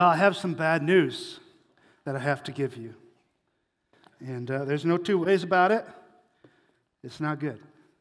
I have some bad news that I have to give you. And there's no two ways about it. It's not good.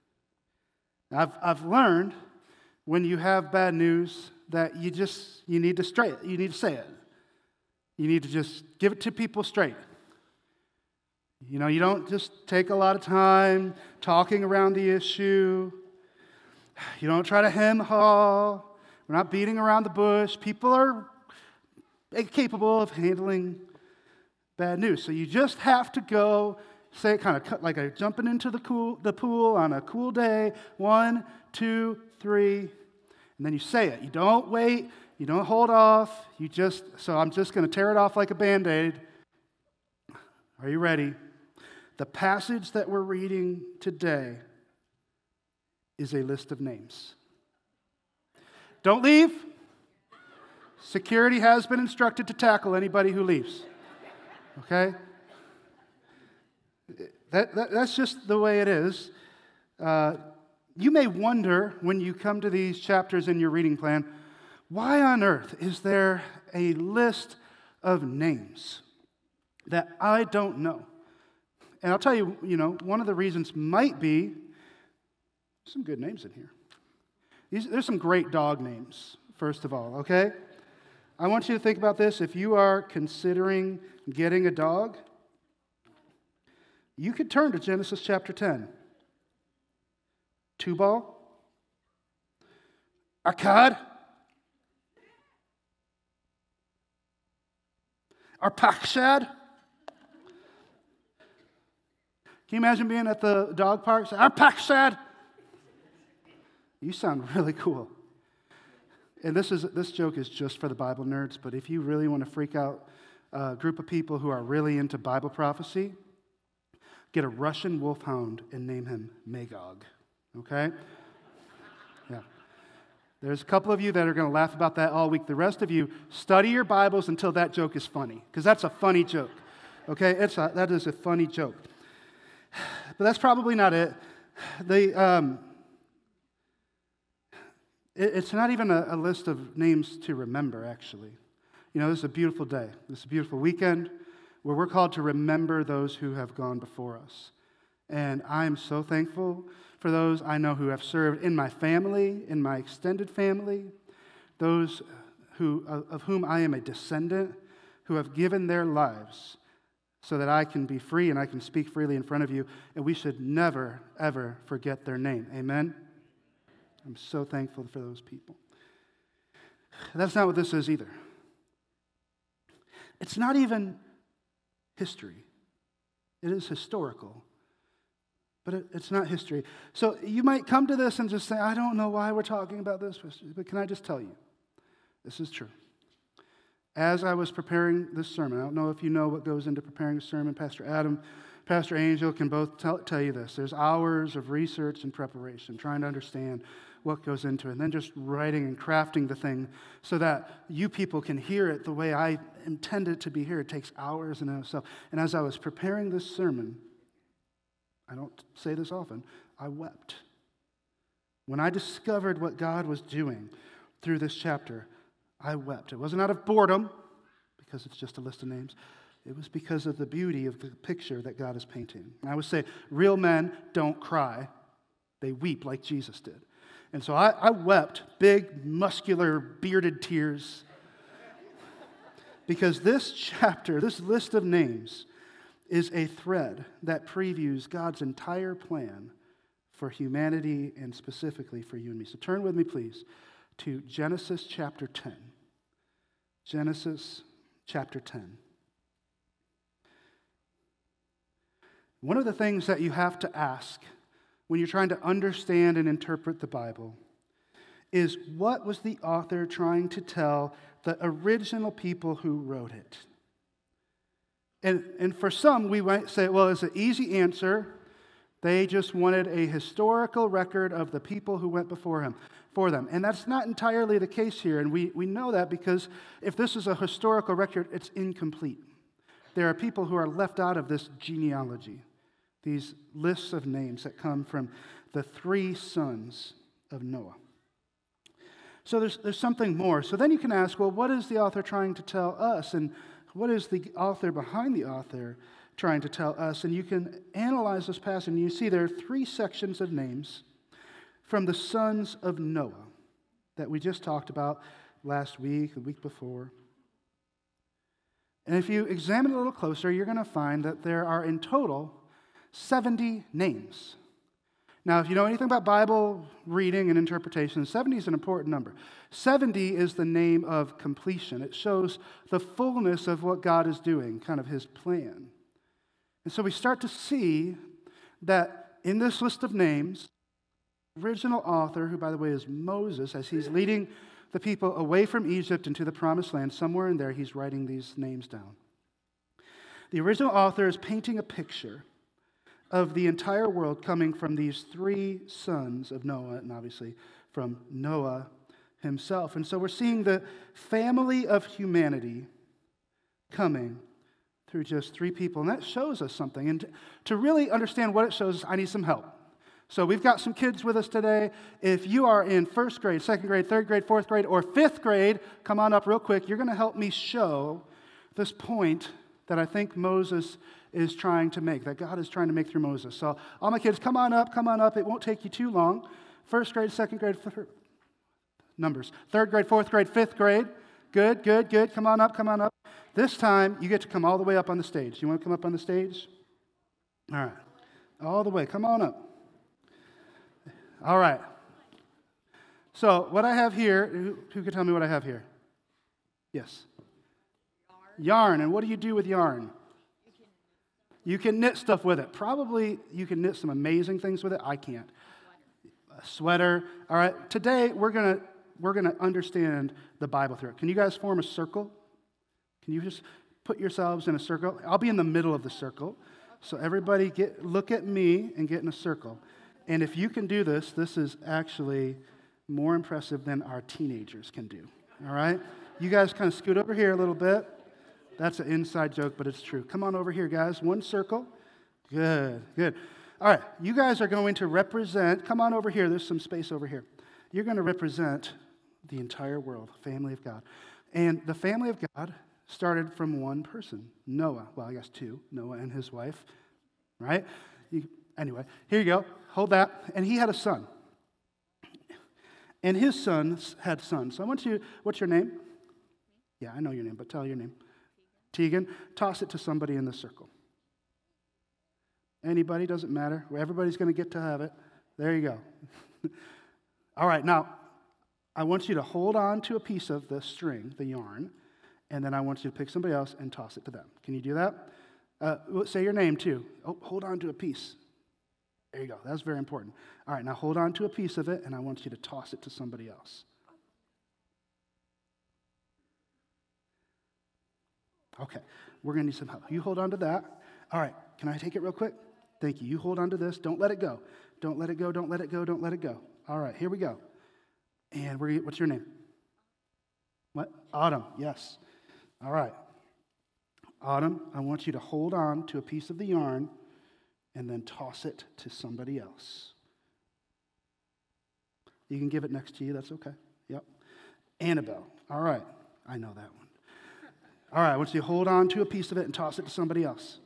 I've learned when you have bad news that you need to say it. You need to just give it to people straight. You know, you don't just take a lot of time talking around the issue. You don't try to hem haw. We're not beating around the bush. People are capable of handling bad news. So you just have to go say it kind of like a jumping into the pool on a cool day. 1, 2, 3. And then you say it. You don't wait. You don't hold off. So I'm just going to tear it off like a Band-Aid. Are you ready? The passage that we're reading today is a list of names. Don't leave. Security has been instructed to tackle anybody who leaves. Okay? That's just the way it is. You may wonder when you come to these chapters in your reading plan, why on earth is there a list of names that I don't know? And I'll tell you, one of the reasons might be some good names in here. There's some great dog names, first of all, okay? I want you to think about this. If you are considering getting a dog, you could turn to Genesis chapter 10. Tubal, Akkad, Arpachshad. Can you imagine being at the dog park? Say, Arpachshad. You sound really cool. And this joke is just for the Bible nerds, but if you really want to freak out a group of people who are really into Bible prophecy, get a Russian wolfhound and name him Magog. Okay? Yeah. There's a couple of you that are going to laugh about that all week. The rest of you, study your Bibles until that joke is funny, because that's a funny joke. Okay? That is a funny joke. But that's probably not it. It's not even a list of names to remember, actually. This is a beautiful day. This is a beautiful weekend where we're called to remember those who have gone before us. And I am so thankful for those I know who have served in my family, in my extended family, those of whom I am a descendant, who have given their lives so that I can be free and I can speak freely in front of you. And we should never, ever forget their name. Amen? I'm so thankful for those people. That's not what this is either. It's not even history. It is historical, but it's not history. So you might come to this and just say, I don't know why we're talking about this, but can I just tell you, this is true. As I was preparing this sermon, I don't know if you know what goes into preparing a sermon. Pastor Adam, Pastor Angel can both tell you this. There's hours of research and preparation, trying to understand what goes into it, and then just writing and crafting the thing so that you people can hear it the way I intend it to be here. It takes hours and hours. And as I was preparing this sermon, I don't say this often, I wept. When I discovered what God was doing through this chapter, I wept. It wasn't out of boredom, because it's just a list of names. It was because of the beauty of the picture that God is painting. And I would say, real men don't cry. They weep like Jesus did. And so I wept big, muscular, bearded tears because this chapter, this list of names, is a thread that previews God's entire plan for humanity and specifically for you and me. So turn with me, please, to Genesis chapter 10. Genesis chapter 10. One of the things that you have to ask when you're trying to understand and interpret the Bible is, what was the author trying to tell the original people who wrote it? And for some, we might say, well, it's an easy answer. They just wanted a historical record of the people who went for them. And that's not entirely the case here. And we know that because if this is a historical record, it's incomplete. There are people who are left out of this genealogy, these lists of names that come from the 3 sons of Noah. So there's something more. So then you can ask, well, what is the author trying to tell us? And what is the author behind the author trying to tell us? And you can analyze this passage, and you see there are 3 sections of names from the sons of Noah that we just talked about last week, the week before. And if you examine it a little closer, you're going to find that there are in total 70 names. Now, if you know anything about Bible reading and interpretation, 70 is an important number. 70 is the name of completion. It shows the fullness of what God is doing, kind of his plan. And so we start to see that in this list of names, the original author, who by the way is Moses, as he's leading the people away from Egypt into the promised land, somewhere in there he's writing these names down. The original author is painting a picture of the entire world coming from these 3 sons of Noah, and obviously from Noah himself. And so we're seeing the family of humanity coming through just 3 people. And that shows us something. And to really understand what it shows us, I need some help. So we've got some kids with us today. If you are in 1st grade, 2nd grade, 3rd grade, 4th grade, or 5th grade, come on up real quick. You're going to help me show this point that I think Moses is trying to make, that God is trying to make through Moses. So all my kids, come on up. It won't take you too long. 1st grade, 2nd grade, numbers. 3rd grade, 4th grade, 5th grade. Good. Come on up. This time, you get to come all the way up on the stage. You want to come up on the stage? All right. All the way. Come on up. All right. So what I have here, who can tell me what I have here? Yes. Yarn. And what do you do with yarn? You can knit stuff with it. Probably you can knit some amazing things with it. I can't. A sweater. All right. Today we're gonna understand the Bible through it. Can you guys form a circle? Can you just put yourselves in a circle? I'll be in the middle of the circle. So everybody look at me and get in a circle. And if you can do this, this is actually more impressive than our teenagers can do. All right? You guys kind of scoot over here a little bit. That's an inside joke, but it's true. Come on over here, guys. One circle. Good. All right. You guys are going to represent. Come on over here. There's some space over here. You're going to represent the entire world, family of God. And the family of God started from one person, Noah. Well, I guess 2, Noah and his wife, right? Anyway, here you go. Hold that. And he had a son. And his sons had sons. So I want you, what's your name? Yeah, I know your name, but tell your name. Tegan. Toss it to somebody in the circle. Anybody, doesn't matter. Everybody's going to get to have it. There you go. All right, now, I want you to hold on to a piece of the string, the yarn, and then I want you to pick somebody else and toss it to them. Can you do that? Say your name, too. Oh, hold on to a piece. There you go. That's very important. All right, now hold on to a piece of it, and I want you to toss it to somebody else. Okay, we're going to need some help. You hold on to that. All right, can I take it real quick? Thank you. You hold on to this. Don't let it go. Don't let it go. All right, here we go. And what's your name? What? Autumn, yes. All right. Autumn, I want you to hold on to a piece of the yarn and then toss it to somebody else. You can give it next to you. That's okay. Yep. Annabelle. All right. I know that one. All right, I want you to hold on to a piece of it and toss it to somebody else.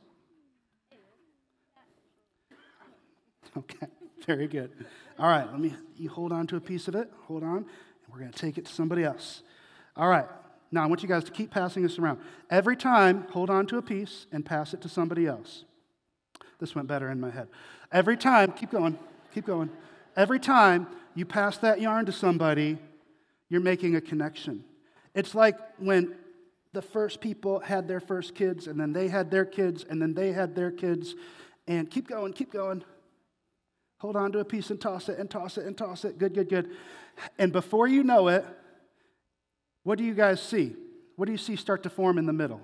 Okay, very good. All right, you hold on to a piece of it. Hold on, and we're going to take it to somebody else. All right, now I want you guys to keep passing this around. Every time, hold on to a piece and pass it to somebody else. This went better in my head. Every time, keep going. Every time you pass that yarn to somebody, you're making a connection. It's like when the first people had their first kids, and then they had their kids, and then they had their kids, and keep going. Hold on to a piece and toss it. Good. And before you know it, what do you guys see? What do you see start to form in the middle?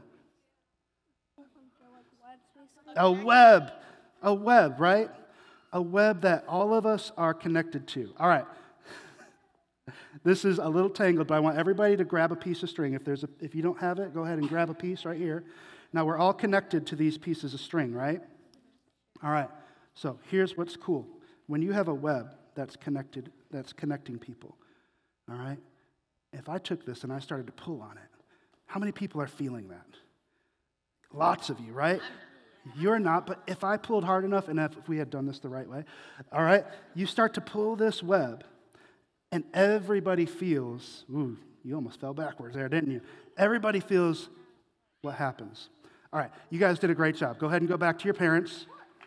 A web, right? A web that all of us are connected to. All right. This is a little tangled, but I want everybody to grab a piece of string. If you don't have it, go ahead and grab a piece right here. Now, we're all connected to these pieces of string, right? All right. So here's what's cool. When you have a web that's connected, that's connecting people, all right? if I took this and I started to pull on it, how many people are feeling that? Lots of you, right? You're not, but if I pulled hard enough, and if we had done this the right way, all right, you start to pull this web, and everybody feels, ooh, you almost fell backwards there, didn't you? Everybody feels what happens. All right, you guys did a great job. Go ahead and go back to your parents.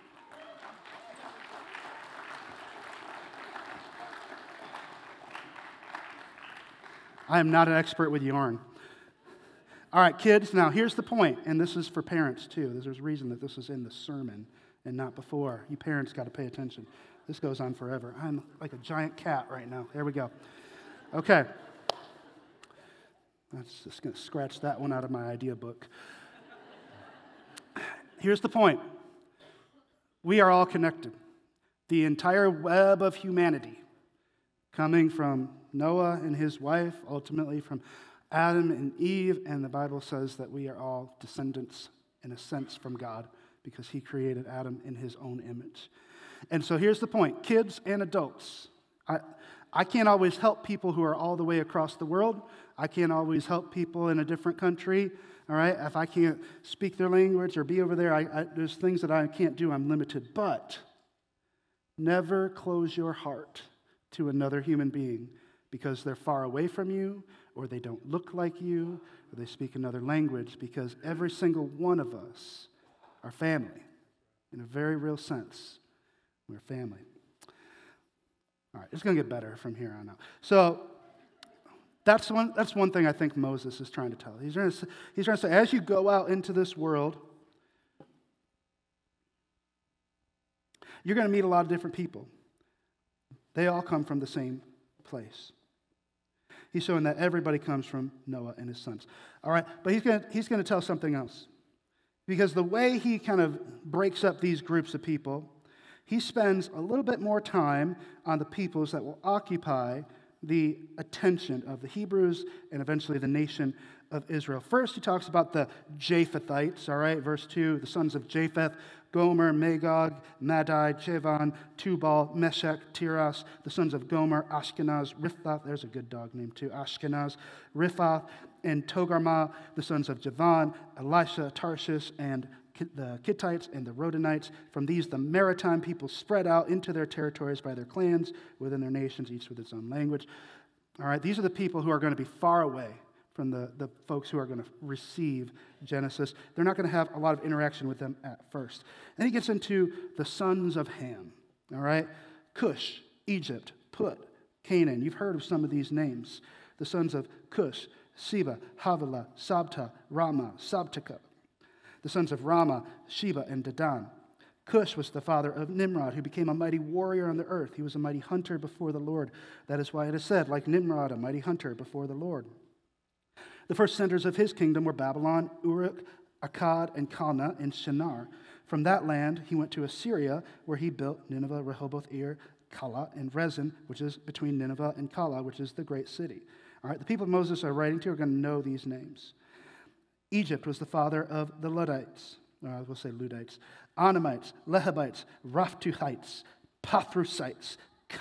I am not an expert with yarn. All right, kids, now here's the point, and this is for parents too. There's a reason that this is in the sermon and not before. You parents got to pay attention. This goes on forever. I'm like a giant cat right now. There we go. Okay. That's just going to scratch that one out of my idea book. Here's the point. We are all connected. The entire web of humanity, coming from Noah and his wife, ultimately from Adam and Eve, and the Bible says that we are all descendants, in a sense, from God, because he created Adam in his own image. And so here's the point. Kids and adults, I can't always help people who are all the way across the world. I can't always help people in a different country, all right? If I can't speak their language or be over there, there's things that I can't do. I'm limited. But never close your heart to another human being because they're far away from you, or they don't look like you, or they speak another language, because every single one of us are family. In a very real sense, we're family. All right, it's going to get better from here on out. So that's one thing I think Moses is trying to tell. He's trying to say, as you go out into this world, you're going to meet a lot of different people. They all come from the same place. He's showing that everybody comes from Noah and his sons. All right, but he's going to tell something else. Because the way he kind of breaks up these groups of people, he spends a little bit more time on the peoples that will occupy the attention of the Hebrews and eventually the nation of Israel. First, he talks about the Japhethites, all right, verse 2, the sons of Japheth, Gomer, Magog, Madai, Javan, Tubal, Meshech, Tiras, the sons of Gomer, Ashkenaz, Riphath, there's a good dog name too, Ashkenaz, Riphath, and Togarmah, the sons of Javan, Elisha, Tarshish, and the Kittites and the Rodanites. From these, the maritime people spread out into their territories by their clans, within their nations, each with its own language. All right, these are the people who are going to be far away from the folks who are going to receive Genesis. They're not going to have a lot of interaction with them at first. Then he gets into the sons of Ham, all right? Cush, Egypt, Put, Canaan. You've heard of some of these names. The sons of Cush, Seba, Havilah, Sabta, Ramah, Sabteka. The sons of Ramah, Sheba, and Dedan. Cush was the father of Nimrod, who became a mighty warrior on the earth. He was a mighty hunter before the Lord. That is why it is said, like Nimrod, a mighty hunter before the Lord. The first centers of his kingdom were Babylon, Uruk, Akkad, and Calneh, and Shinar. From that land, he went to Assyria, where he built Nineveh, Rehoboth-ir, Calah, and Rezin, which is between Nineveh and Calah, which is the great city. All right, the people Moses are writing to are going to know these names. Egypt was the father of the Ludites, we'll say Ludites, Anamites, Lehabites, Raphtuhites, Pathrusites,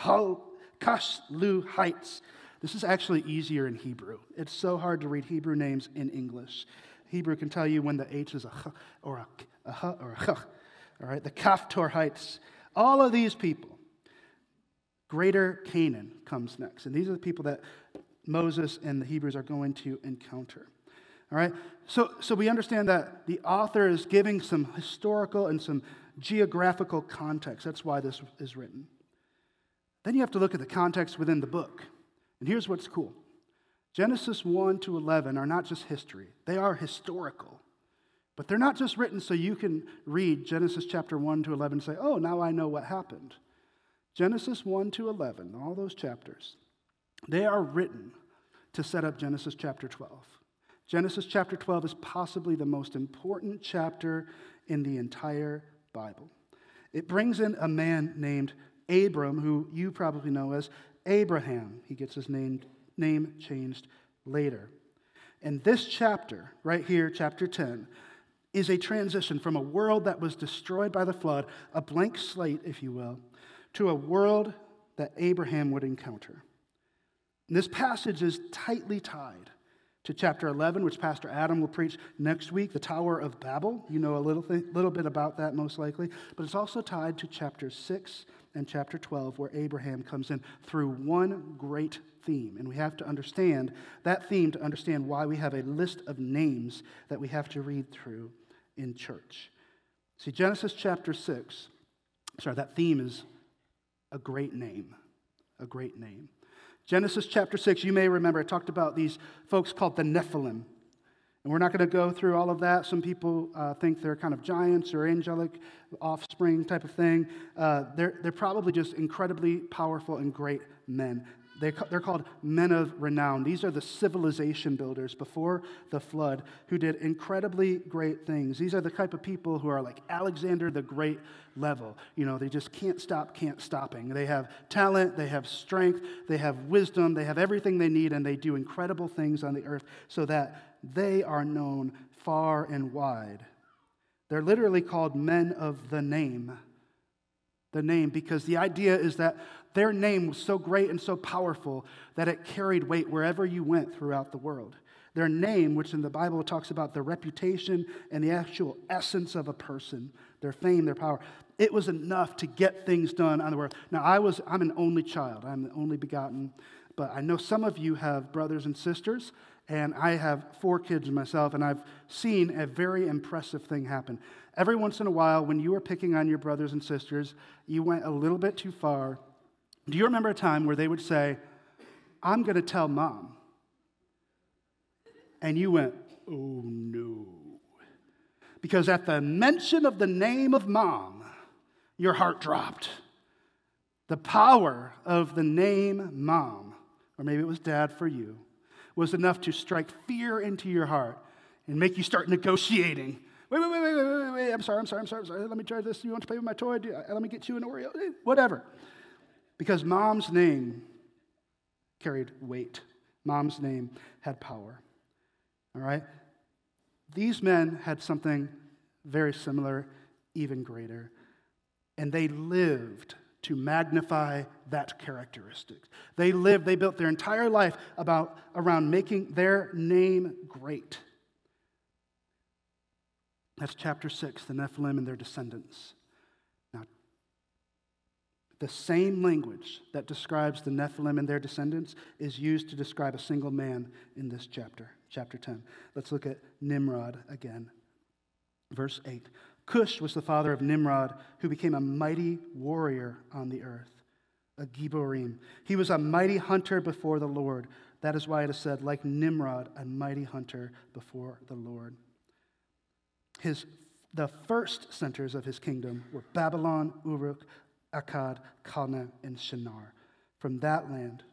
Kashluhites. This is actually easier in Hebrew. It's so hard to read Hebrew names in English. Hebrew can tell you when the H is a H or a H or a H. All right, the Kaphtorites. All of these people. Greater Canaan comes next. And these are the people that Moses and the Hebrews are going to encounter. All right, so we understand that the author is giving some historical and some geographical context. That's why this is written. Then you have to look at the context within the book. And here's what's cool. Genesis 1 to 11 are not just history. They are historical. But they're not just written so you can read Genesis chapter 1 to 11 and say, oh, now I know what happened. Genesis 1 to 11, all those chapters, they are written to set up Genesis chapter 12. Genesis chapter 12 is possibly the most important chapter in the entire Bible. It brings in a man named Abram, who you probably know as Abraham. He gets his name changed later. And this chapter, right here, chapter 10, is a transition from a world that was destroyed by the flood, a blank slate, if you will, to a world that Abraham would encounter. And this passage is tightly tied to chapter 11, which Pastor Adam will preach next week, the Tower of Babel. You know a little bit about that, most likely. But it's also tied to chapter 6 and chapter 12, where Abraham comes in through one great theme. And we have to understand that theme to understand why we have a list of names that we have to read through in church. See, Genesis chapter 6, that theme is a great name. A great name. Genesis chapter 6, you may remember, I talked about these folks called the Nephilim. And we're not going to go through all of that. Some people think they're kind of giants or angelic offspring type of thing. They're probably just incredibly powerful and great men. They're called men of renown. These are the civilization builders before the flood who did incredibly great things. These are the type of people who are like Alexander the Great level. You know, they just can't stopping. They have talent, they have strength, they have wisdom, they have everything they need, and they do incredible things on the earth so that they are known far and wide. They're literally called men of the name. The name, because the idea is that their name was so great and so powerful that it carried weight wherever you went throughout the world. Their name, which in the Bible talks about the reputation and the actual essence of a person, their fame, their power, it was enough to get things done on the world. Now, I'm an only child. I'm the only begotten. But I know some of you have brothers and sisters, and I have 4 kids myself, and I've seen a very impressive thing happen. Every once in a while, when you were picking on your brothers and sisters, you went a little bit too far. Do you remember a time where they would say, "I'm going to tell Mom"? And you went, "Oh, no." Because at the mention of the name of Mom, your heart dropped. The power of the name Mom, or maybe it was Dad for you, was enough to strike fear into your heart and make you start negotiating. Wait, I'm sorry. Let me try this. You want to play with my toy? Let me get you an Oreo. Whatever. Because Mom's name carried weight. Mom's name had power. All right? These men had something very similar, even greater. And they lived to magnify that characteristic. They built their entire life around making their name great. That's chapter 6, the Nephilim and their descendants. Now, the same language that describes the Nephilim and their descendants is used to describe a single man in this chapter, chapter 10. Let's look at Nimrod again. Verse 8. Cush was the father of Nimrod, who became a mighty warrior on the earth, a Gibborim. He was a mighty hunter before the Lord. That is why it is said, like Nimrod, a mighty hunter before the Lord. The first centers of his kingdom were Babylon, Uruk, Akkad, Calneh, and Shinar. From that land,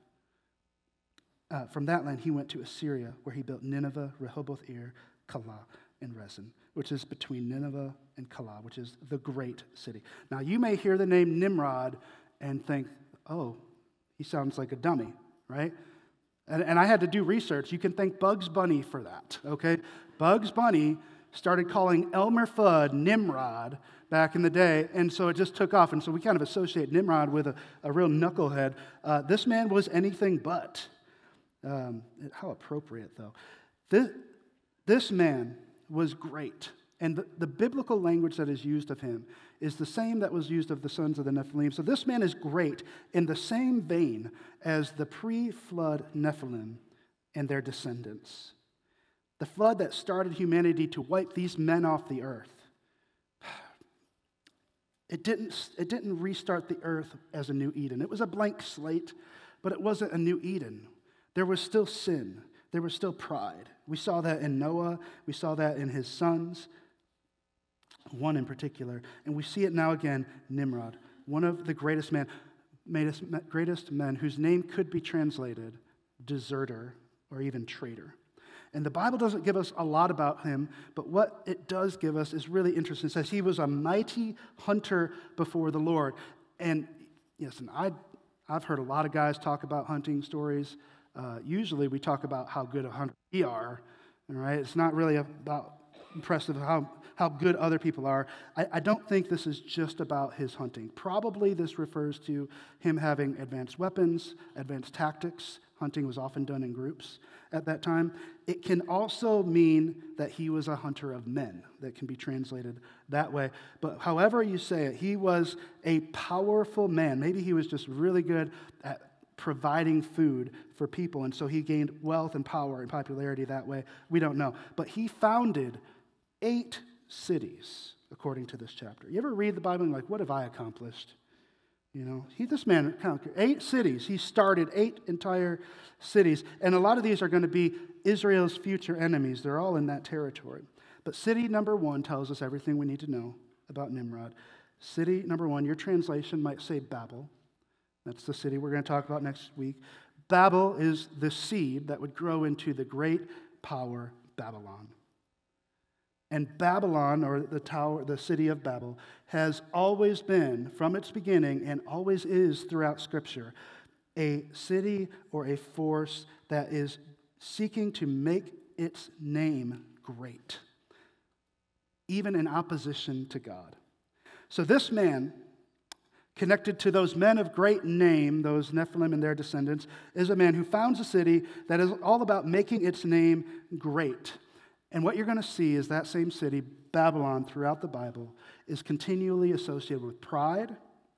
he went to Assyria, where he built Nineveh, Rehoboth-ir, Calah, and Resen, which is between Nineveh and Calah, which is the great city. Now, you may hear the name Nimrod and think, oh, he sounds like a dummy, right? And I had to do research. You can thank Bugs Bunny for that, okay? Bugs Bunny started calling Elmer Fudd Nimrod back in the day, and so it just took off. And so we kind of associate Nimrod with a real knucklehead. This man was anything but. How appropriate, though. This man was great. And the biblical language that is used of him is the same that was used of the sons of the Nephilim. So this man is great in the same vein as the pre-flood Nephilim and their descendants. The flood that started humanity to wipe these men off the earth. It didn't restart the earth as a new Eden. It was a blank slate, but it wasn't a new Eden. There was still sin. There was still pride. We saw that in Noah. We saw that in his sons, one in particular. And we see it now again, Nimrod, one of the greatest men whose name could be translated deserter or even traitor. And the Bible doesn't give us a lot about him, but what it does give us is really interesting. It says he was a mighty hunter before the Lord. And yes, and I've heard a lot of guys talk about hunting stories. Usually we talk about how good a hunter we are, all right? It's not really about impressive how how good other people are. I don't think this is just about his hunting. Probably this refers to him having advanced weapons, advanced tactics. Hunting was often done in groups at that time. It can also mean that he was a hunter of men. That can be translated that way. But however you say it, he was a powerful man. Maybe he was just really good at providing food for people, and so he gained wealth and power and popularity that way. We don't know. But he founded 8 cities, according to this chapter. You ever read the Bible and you're like, what have I accomplished? You know, this man conquered 8 cities. He started 8 entire cities. And a lot of these are going to be Israel's future enemies. They're all in that territory. But city number 1 tells us everything we need to know about Nimrod. City number 1, your translation might say Babel. That's the city we're going to talk about next week. Babel is the seed that would grow into the great power Babylon. And Babylon, or the city of Babel, has always been, from its beginning, and always is throughout Scripture, a city or a force that is seeking to make its name great, even in opposition to God. So this man, connected to those men of great name, those Nephilim and their descendants, is a man who founds a city that is all about making its name great. And what you're going to see is that same city, Babylon, throughout the Bible, is continually associated with pride,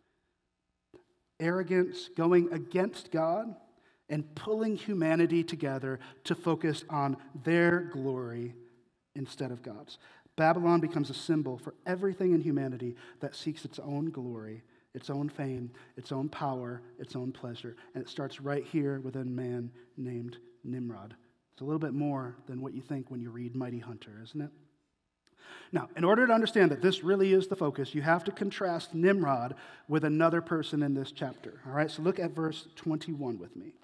arrogance, going against God, and pulling humanity together to focus on their glory instead of God's. Babylon becomes a symbol for everything in humanity that seeks its own glory, its own fame, its own power, its own pleasure. And it starts right here with a man named Nimrod. It's a little bit more than what you think when you read Mighty Hunter, isn't it? Now, in order to understand that this really is the focus, you have to contrast Nimrod with another person in this chapter. All right, so look at verse 21 with me.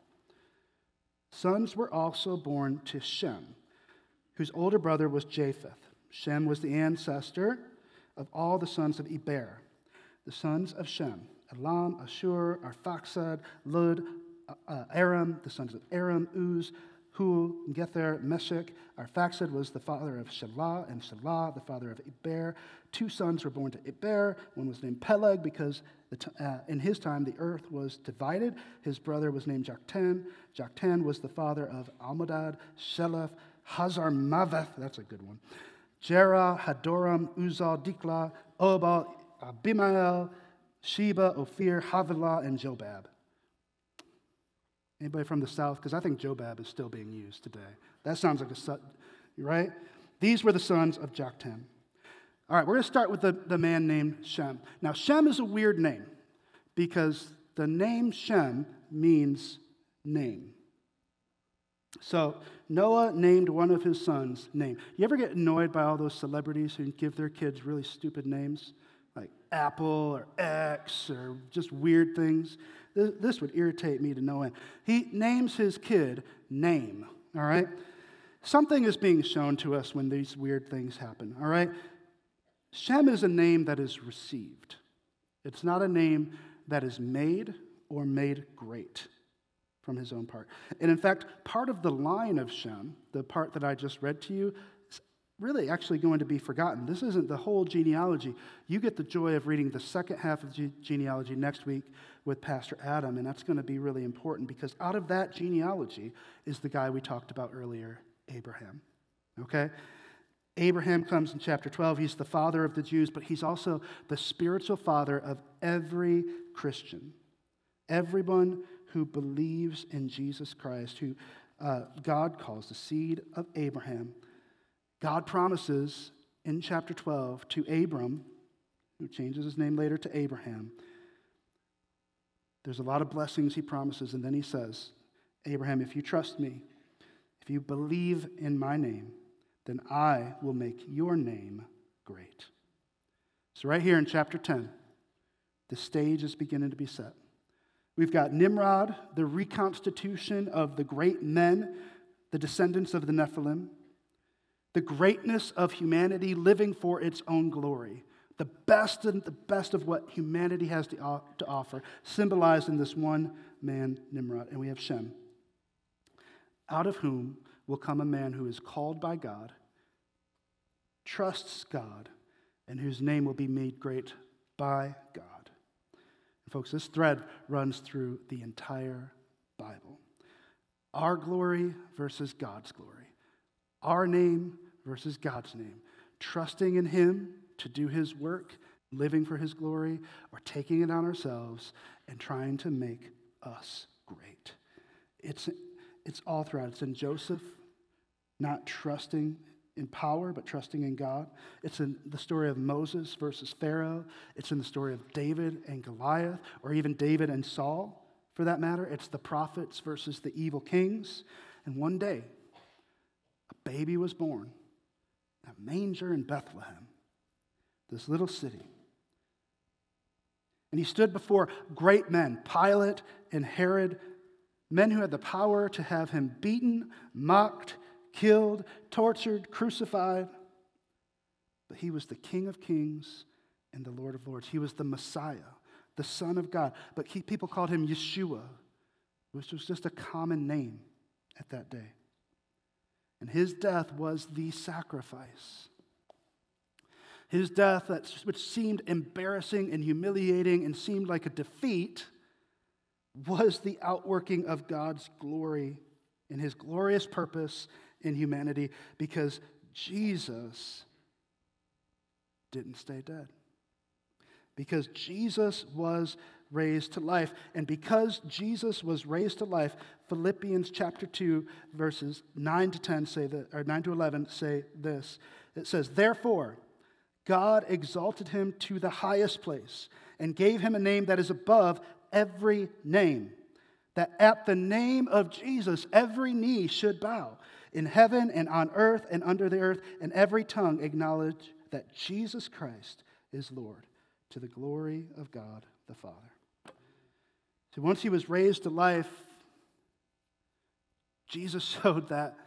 Sons were also born to Shem, whose older brother was Japheth. Shem was the ancestor of all the sons of Eber. The sons of Shem: Elam, Ashur, Arphaxad, Lud, Aram, the sons of Aram, Uz, Hul, Gether, Meshech. Arphaxad was the father of Shelah, and Shelah, the father of Eber. 2 sons were born to Eber. One was named Peleg because in his time the earth was divided. His brother was named Joktan. Joktan was the father of Almodad, Sheleph, Hazar-Maveth, that's a good one, Jerah, Hadoram, Uzal, Diklah, Obal, Abimael, Sheba, Ophir, Havilah, and Jobab. Anybody from the south? Because I think Jobab is still being used today. That sounds like right? These were the sons of Joktan. All right, we're going to start with the man named Shem. Now, Shem is a weird name because the name Shem means name. So Noah named one of his sons name. You ever get annoyed by all those celebrities who give their kids really stupid names? Like Apple or X or just weird things? This would irritate me to no end. He names his kid Name, all right? Something is being shown to us when these weird things happen, all right? Shem is a name that is received. It's not a name that is made or made great from his own part. And in fact, part of the line of Shem, the part that I just read to you, is really actually going to be forgotten. This isn't the whole genealogy. You get the joy of reading the second half of the genealogy next week with Pastor Adam, and that's going to be really important because out of that genealogy is the guy we talked about earlier, Abraham. Okay? Abraham comes in chapter 12. He's the father of the Jews, but he's also the spiritual father of every Christian. Everyone who believes in Jesus Christ, who God calls the seed of Abraham. God promises in chapter 12 to Abram, who changes his name later to Abraham. There's a lot of blessings he promises, and then he says, Abraham, if you trust me, if you believe in my name, then I will make your name great. So right here in chapter 10, the stage is beginning to be set. We've got Nimrod, the reconstitution of the great men, the descendants of the Nephilim, the greatness of humanity living for its own glory, the best of what humanity has to offer, symbolized in this one man, Nimrod. And we have Shem, out of whom will come a man who is called by God, trusts God, and whose name will be made great by God. And folks, this thread runs through the entire Bible. Our glory versus God's glory. Our name versus God's name. Trusting in him to do his work, living for his glory, or taking it on ourselves and trying to make us great. It's all throughout. It's in Joseph, not trusting in power, but trusting in God. It's in the story of Moses versus Pharaoh. It's in the story of David and Goliath, or even David and Saul, for that matter. It's the prophets versus the evil kings. And one day, a baby was born in a manger in Bethlehem, this little city. And he stood before great men, Pilate and Herod, men who had the power to have him beaten, mocked, killed, tortured, crucified. But he was the King of Kings and the Lord of Lords. He was the Messiah, the Son of God. But people called him Yeshua, which was just a common name at that day. And his death was the sacrifice. His death, which seemed embarrassing and humiliating and seemed like a defeat, was the outworking of God's glory and his glorious purpose in humanity, because Jesus didn't stay dead. Because Jesus was raised to life. And because Jesus was raised to life, Philippians chapter 2, verses 9 to 10 say that, or 9 to 11 say this. It says, "Therefore, God exalted him to the highest place and gave him a name that is above every name, that at the name of Jesus every knee should bow, in heaven and on earth and under the earth, and every tongue acknowledge that Jesus Christ is Lord, to the glory of God the Father." So once he was raised to life, Jesus showed that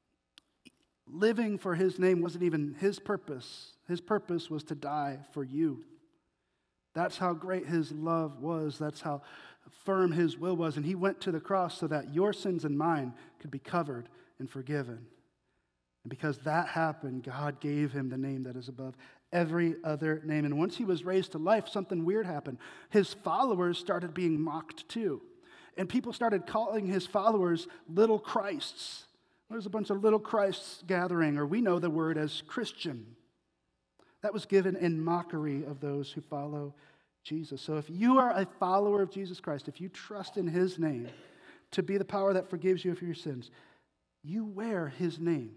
living for his name wasn't even his purpose. His purpose was to die for you. That's how great his love was. That's how firm his will was. And he went to the cross so that your sins and mine could be covered and forgiven. And because that happened, God gave him the name that is above every other name. And once he was raised to life, something weird happened. His followers started being mocked too. And people started calling his followers little Christs. There's a bunch of little Christs gathering, or we know the word as Christian. That was given in mockery of those who follow Jesus. So if you are a follower of Jesus Christ, if you trust in his name to be the power that forgives you of your sins, you wear his name.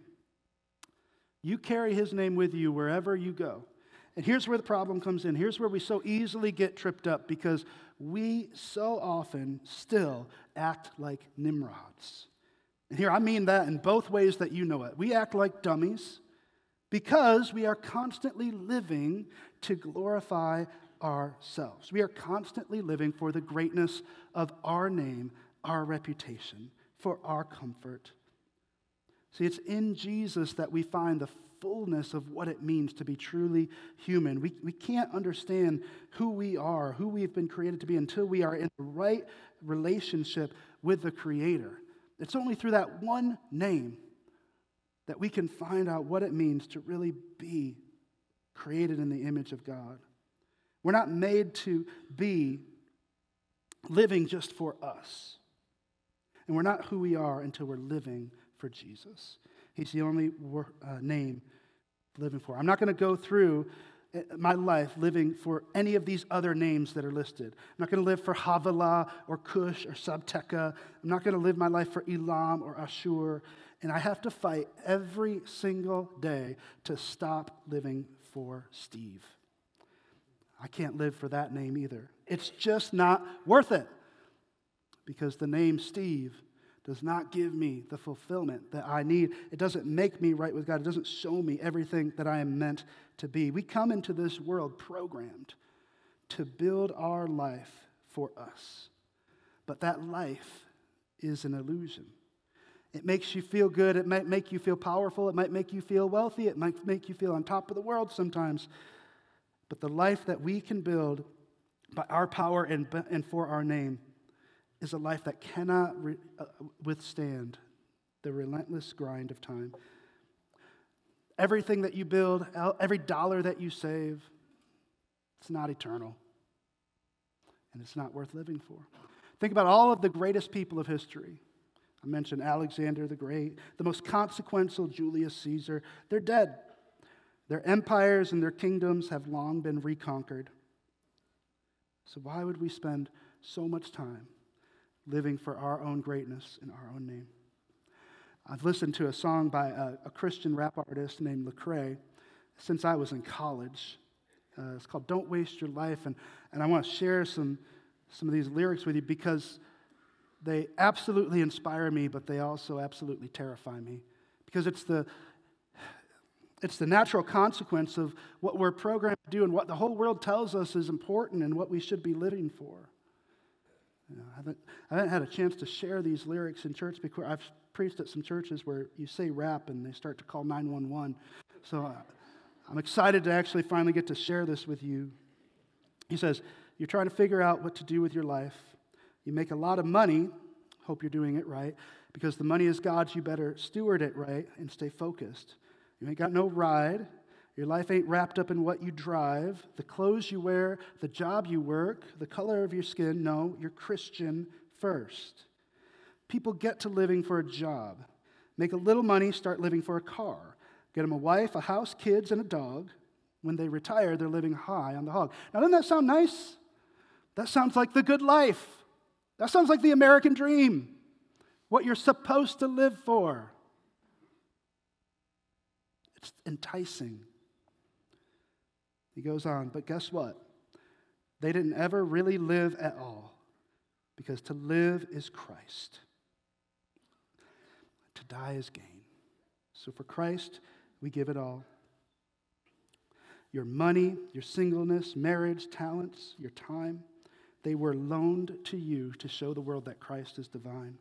You carry his name with you wherever you go. And here's where the problem comes in. Here's where we so easily get tripped up, because we so often still act like Nimrods. And here I mean that in both ways that you know it. We act like dummies because we are constantly living to glorify ourselves. We are constantly living for the greatness of our name, our reputation, for our comfort. See, it's in Jesus that we find the fullness of what it means to be truly human. We can't understand who we are, who we've been created to be, until we are in the right relationship with the Creator. It's only through that one name that we can find out what it means to really be created in the image of God. We're not made to be living just for us. And we're not who we are until we're living for Jesus. He's the only name living for. I'm not going to go through my life living for any of these other names that are listed. I'm not going to live for Havilah or Cush or Sabteka. I'm not going to live my life for Elam or Ashur. And I have to fight every single day to stop living for Steve. I can't live for that name either. It's just not worth it, because the name Steve does not give me the fulfillment that I need. It doesn't make me right with God. It doesn't show me everything that I am meant to be. We come into this world programmed to build our life for us. But that life is an illusion. It makes you feel good. It might make you feel powerful. It might make you feel wealthy. It might make you feel on top of the world sometimes. But the life that we can build by our power and for our name is a life that cannot withstand the relentless grind of time. everything that you build, every dollar that you save, it's not eternal. And it's not worth living for. Think about all of the greatest people of history. I mentioned Alexander the Great, the most consequential Julius Caesar. They're dead. Their empires and their kingdoms have long been reconquered. So why would we spend so much time living for our own greatness in our own name? I've listened to a song by a Christian rap artist named Lecrae since I was in college. It's called Don't Waste Your Life, and I want to share some of these lyrics with you because they absolutely inspire me, but they also absolutely terrify me. Because it's the natural consequence of what we're programmed to do and what the whole world tells us is important and what we should be living for. You know, I haven't had a chance to share these lyrics in church before. I've preached at some churches where you say rap and they start to call 911. So I'm excited to actually finally get to share this with you. He says, you're trying to figure out what to do with your life. You make a lot of money. Hope you're doing it right. Because the money is God's, you better steward it right and stay focused. You ain't got no ride. Your life ain't wrapped up in what you drive, the clothes you wear, the job you work, the color of your skin. No, you're Christian first. People get to living for a job. Make a little money, start living for a car. Get them a wife, a house, kids, and a dog. When they retire, they're living high on the hog. Now, doesn't that sound nice? That sounds like the good life. That sounds like the American dream. What you're supposed to live for. It's enticing. He goes on, but guess what? They didn't ever really live at all. Because to live is Christ. To die is gain. So for Christ, we give it all. Your money, your singleness, marriage, talents, your time, they were loaned to you to show the world that Christ is divine.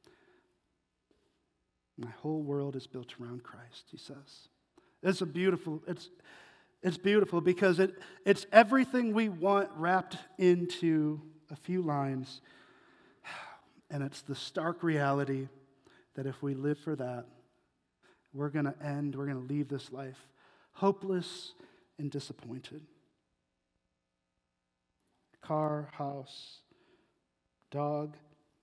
My whole world is built around Christ, he says. It's beautiful because it's everything we want wrapped into a few lines. And it's the stark reality that if we live for that, we're going to leave this life hopeless and disappointed. Car, house, dog,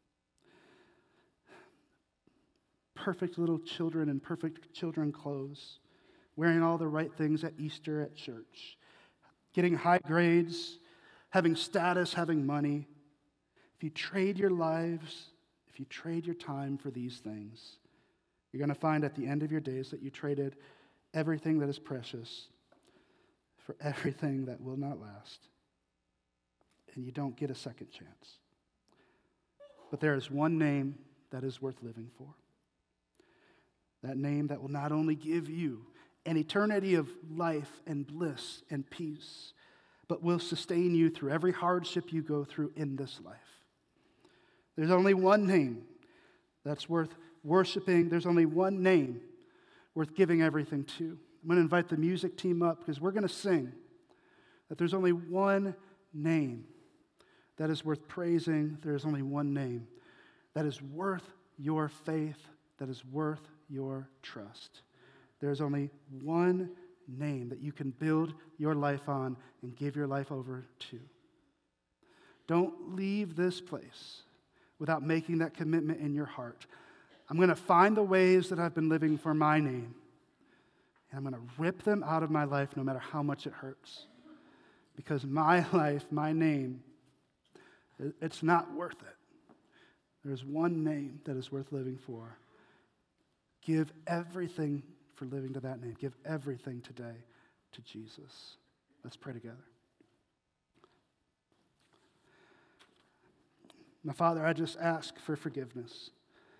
perfect little children in perfect children clothes, wearing all the right things at Easter at church, getting high grades, having status, having money. If you trade your lives, if you trade your time for these things, you're going to find at the end of your days that you traded everything that is precious for everything that will not last. And you don't get a second chance. But there is one name that is worth living for. That name that will not only give you an eternity of life and bliss and peace, but will sustain you through every hardship you go through in this life. There's only one name that's worth worshiping. There's only one name worth giving everything to. I'm going to invite the music team up because we're going to sing that there's only one name that is worth praising. There's only one name that is worth your faith, that is worth your trust. There's only one name that you can build your life on and give your life over to. Don't leave this place without making that commitment in your heart. I'm going to find the ways that I've been living for my name, and I'm going to rip them out of my life no matter how much it hurts. Because my life, my name, it's not worth it. There's one name that is worth living for. Give everything for living to that name. Give everything today to Jesus. Let's pray together. My Father, I just ask for forgiveness.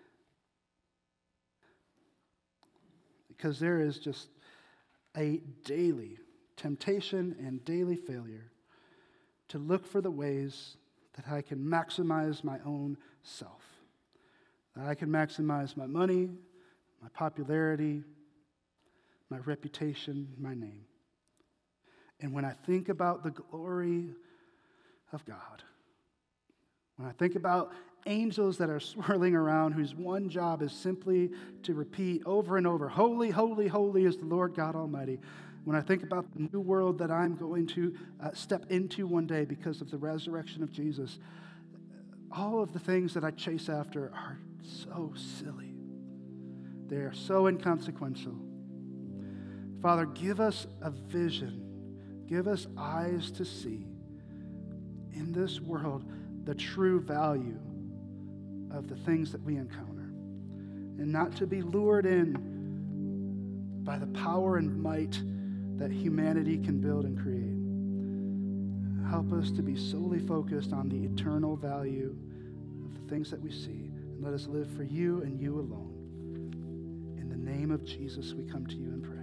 Because there is just a daily temptation and daily failure to look for the ways that I can maximize my own self. That I can maximize my money, my popularity, my reputation, my name. And when I think about the glory of God, when I think about angels that are swirling around whose one job is simply to repeat over and over, holy, holy, holy is the Lord God Almighty. When I think about the new world that I'm going to step into one day because of the resurrection of Jesus, all of the things that I chase after are so silly. They are so inconsequential. Father, give us a vision. Give us eyes to see in this world the true value of the things that we encounter, and not to be lured in by the power and might that humanity can build and create. Help us to be solely focused on the eternal value of the things that we see, and let us live for you and you alone. In the name of Jesus, we come to you in prayer.